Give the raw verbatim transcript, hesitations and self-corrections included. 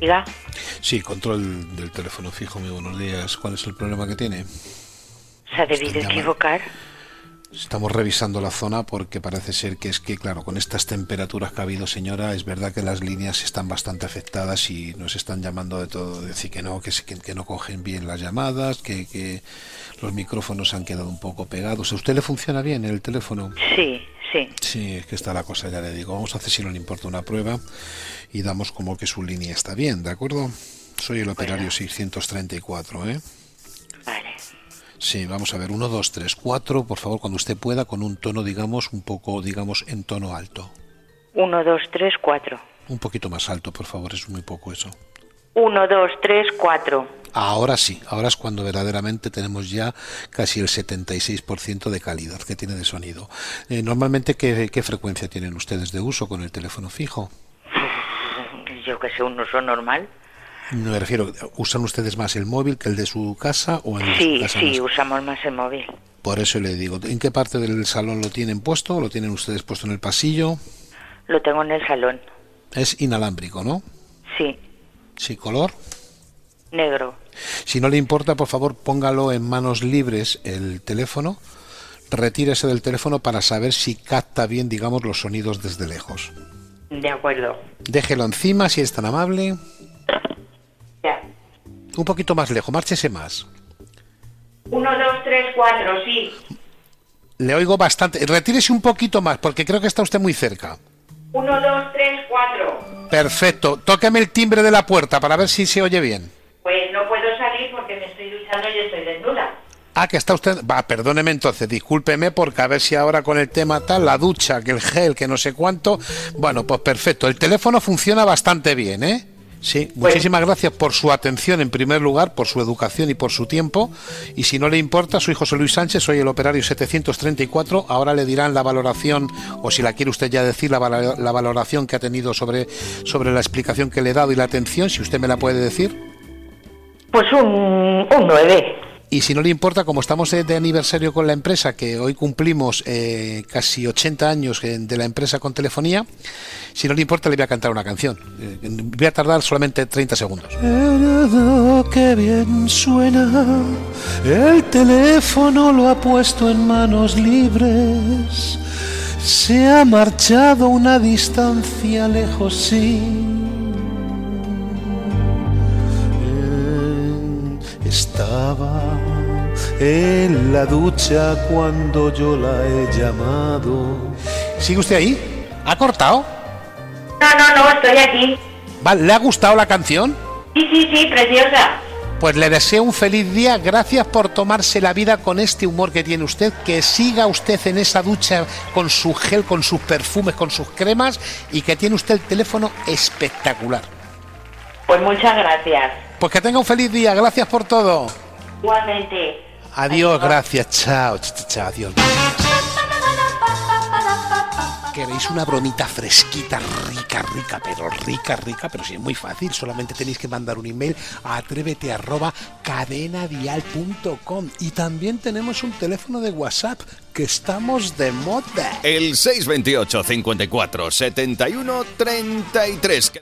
Diga. Sí, control del teléfono fijo, muy buenos días. ¿Cuál es el problema que tiene? Se ha debido equivocar. Estamos revisando la zona porque parece ser que es que, claro, con estas temperaturas que ha habido, señora, es verdad que las líneas están bastante afectadas y nos están llamando de todo, decir que no, que, que, que no cogen bien las llamadas, que, que los micrófonos han quedado un poco pegados. ¿A usted le funciona bien el teléfono? Sí, sí. Sí, es que está la cosa, ya le digo. Vamos a hacer, si no le importa, una prueba y damos como que su línea está bien, ¿de acuerdo? Soy el operario bueno. seiscientos treinta y cuatro, ¿eh? Vale. Sí, vamos a ver, uno, dos, tres, cuatro, por favor, cuando usted pueda, con un tono, digamos, un poco, digamos, en tono alto. uno, dos, tres, cuatro. Un poquito más alto, por favor, es muy poco eso. uno, dos, tres, cuatro. Ahora sí, ahora es cuando verdaderamente tenemos ya casi el setenta y seis por ciento de calidad que tiene de sonido. Eh, normalmente, ¿qué, ¿qué frecuencia tienen ustedes de uso con el teléfono fijo? Yo que sé, un uso normal. Me refiero, ¿usan ustedes más el móvil que el de su casa o en sí, su casa? Sí, más? usamos más el móvil. Por eso le digo, ¿en qué parte del salón lo tienen puesto? ¿Lo tienen ustedes puesto en el pasillo? Lo tengo en el salón. Es inalámbrico, ¿no? Sí. ¿Sí, color? Negro. Si no le importa, por favor, póngalo en manos libres el teléfono. Retírese del teléfono para saber si capta bien, digamos, los sonidos desde lejos. De acuerdo. Déjelo encima, si es tan amable. Ya. Un poquito más lejos, márchese más. uno, dos, tres, cuatro, sí. Le oigo bastante. Retírese un poquito más, porque creo que está usted muy cerca. uno, dos, tres, cuatro. Perfecto. Tóqueme el timbre de la puerta para ver si se oye bien. Pues no puedo salir porque me estoy duchando y estoy desnuda. Ah, que está usted... Va, perdóneme entonces, discúlpeme, porque a ver si ahora con el tema tal, la ducha, que el gel, que no sé cuánto... Bueno, pues perfecto. El teléfono funciona bastante bien, ¿eh? Sí, muchísimas gracias por su atención en primer lugar, por su educación y por su tiempo. Y si no le importa, soy José Luis Sánchez, soy el operario setecientos treinta y cuatro. Ahora le dirán la valoración, o si la quiere usted ya decir, la, val- la valoración que ha tenido sobre, sobre la explicación que le he dado y la atención, si usted me la puede decir. Pues un, un nueve. Y si no le importa, como estamos de aniversario con la empresa, que hoy cumplimos eh, casi ochenta años de la empresa con telefonía, si no le importa, le voy a cantar una canción. Eh, voy a tardar solamente treinta segundos. ¡Qué bien suena! El teléfono lo ha puesto en manos libres. Se ha marchado a una distancia lejos, sí. Estaba en la ducha cuando yo la he llamado. ¿Sigue usted ahí? ¿Ha cortado? No, no, no, estoy aquí. Vale, ¿le ha gustado la canción? Sí, sí, sí, preciosa. Pues le deseo un feliz día. Gracias por tomarse la vida con este humor que tiene usted. Que siga usted en esa ducha con su gel, con sus perfumes, con sus cremas, y que tiene usted el teléfono espectacular. Pues muchas gracias. Pues que tenga un feliz día. Gracias por todo. Igualmente. Adiós, gracias. Chao, chao, chao, adiós. ¿Queréis una bromita fresquita, rica, rica, pero rica, rica? Pero sí, es muy fácil. Solamente tenéis que mandar un email a atrévete arroba cadenadial punto com. Y también tenemos un teléfono de WhatsApp, que estamos de moda. El seis veintiocho, cincuenta y cuatro, setenta y uno, treinta y tres.